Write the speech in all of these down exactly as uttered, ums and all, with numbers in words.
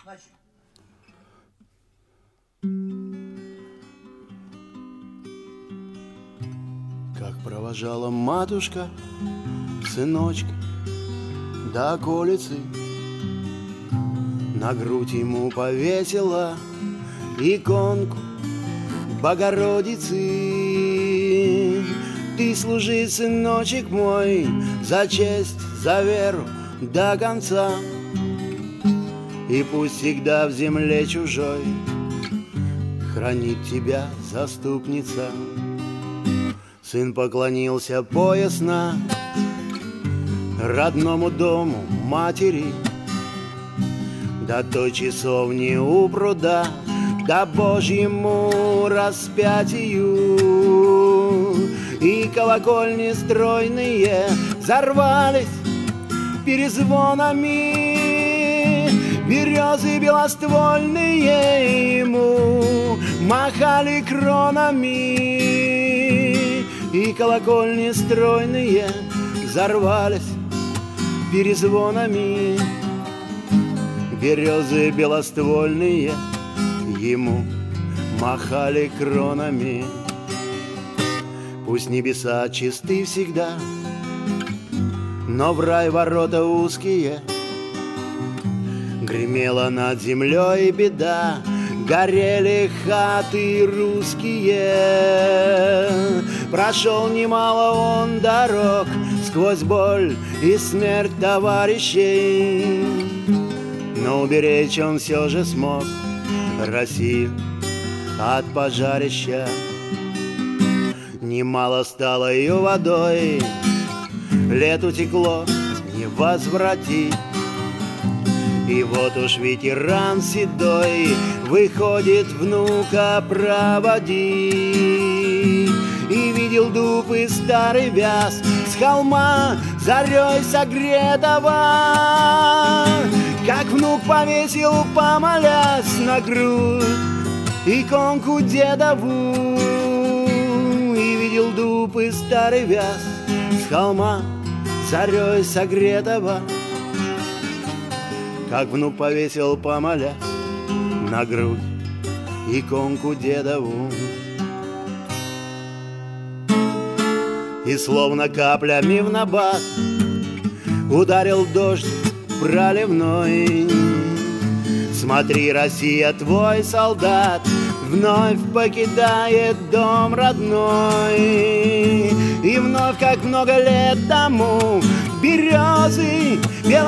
Значит. Как провожала матушка сыночка до околицы, на грудь ему повесила иконку Богородицы. Ты служи, сыночек мой, за честь, за веру до конца, и пусть всегда в земле чужой хранит тебя заступница. Сын поклонился поясно родному дому матери, до той часовни у пруда, до Божьему распятию. И колокольни стройные взорвались перезвонами, березы белоствольные ему махали кронами. И колокольни стройные взорвались перезвонами, березы белоствольные ему махали кронами. Пусть небеса чисты всегда, но в рай ворота узкие. Гремела над землей беда, горели хаты русские. Прошел немало он дорог сквозь боль и смерть товарищей, но уберечь он все же смог Россию от пожарища. Немало стало ее водой, лет утекло не возвратить. И вот уж ветеран седой выходит внука проводить. И видел дуб и старый вяз с холма зарей согретого, как внук повесил, помолясь, на грудь иконку дедову. И видел дуб и старый вяз с холма зарей согретого, как внук повесил, помолясь, на грудь иконку дедову. И словно каплями в набат ударил дождь проливной. Смотри, Россия, твой солдат вновь покидает дом родной. И вновь, как много лет тому, березы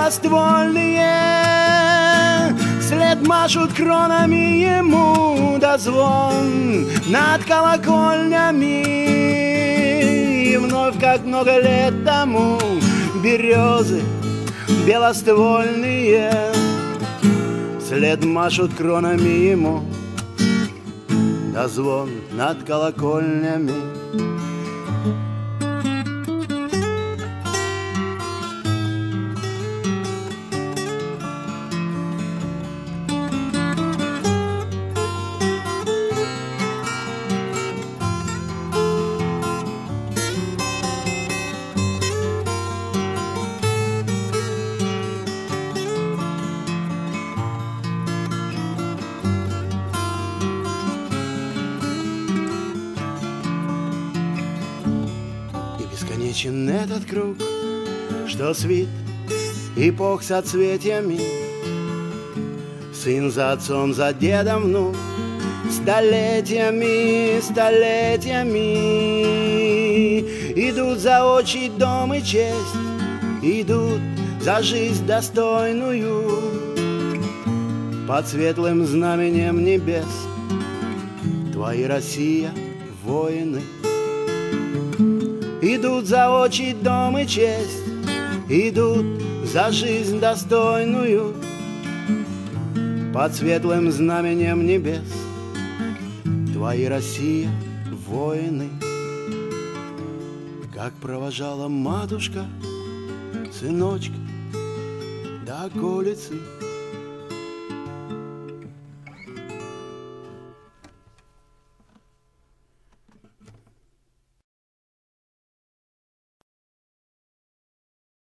белоствольные вслед машут кронами ему, да звон над колокольнями. И вновь, как много лет тому, березы белоствольные вслед машут кронами ему, да звон над колокольнями. Бесконечен этот круг, что свит эпох соцветиями. Сын за отцом, за дедом внук, столетиями, столетиями. Идут за отчий дом и честь, идут за жизнь достойную. Под светлым знаменем небес твои, Россия, воины. Идут за отчий дом и честь, идут за жизнь достойную. Под светлым знаменем небес твои, Россия, воины. Как провожала матушка сыночка до околицы,